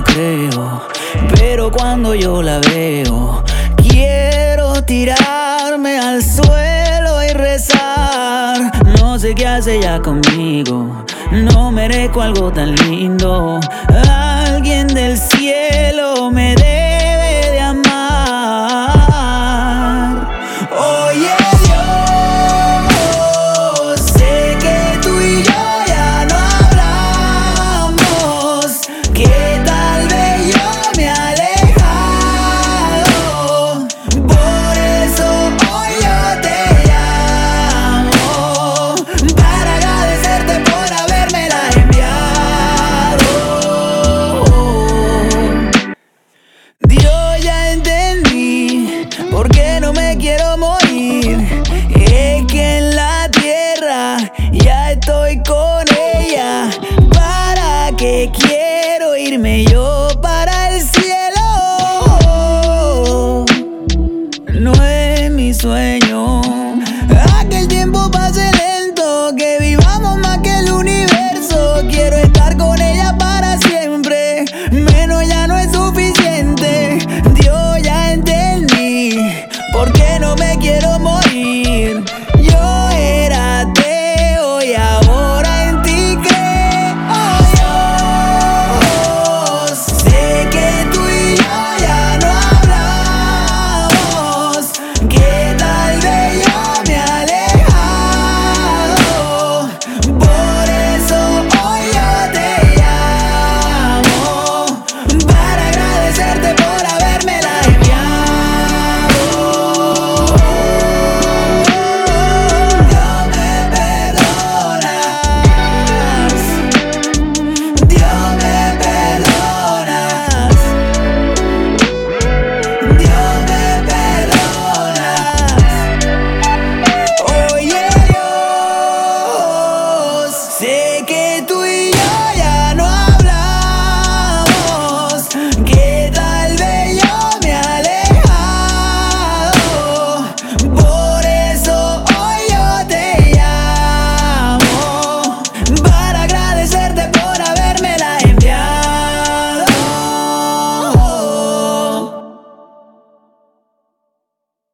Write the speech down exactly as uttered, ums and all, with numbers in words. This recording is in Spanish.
no creo, pero cuando yo la veo, quiero tirarme al suelo y rezar. No sé qué hace ella conmigo, no merezco algo tan lindo. Alguien del cielo me debe de amar. Oye, Dios, sé que tú y yo ya no hablamos, que tal vez yo me he alejado. Por eso hoy yo te llamo, para agradecerte por habérmela enviado. Dios, ya entendí por qué no me quiero morir. Es que en la tierra ya estoy con ella. ¿Para qué quiero irme yo para el cielo? No es mi sueño a que el tiempo pase lento, que vivamos más que el universo. Quiero estar con ella para siempre, menos ya no es suficiente. Dios, ya entendí por qué no me quiero morir. Yo era ateo y ahora en ti creo. Dios, sé que tú y yo ya no hablamos, que tal vez yo me he alejado. Por eso hoy yo te llamo, para agradecerte por habérmela enviado. Dios me perdonas, Dios me perdonas, Dios me perdonas. Oye, Dios, sé que tú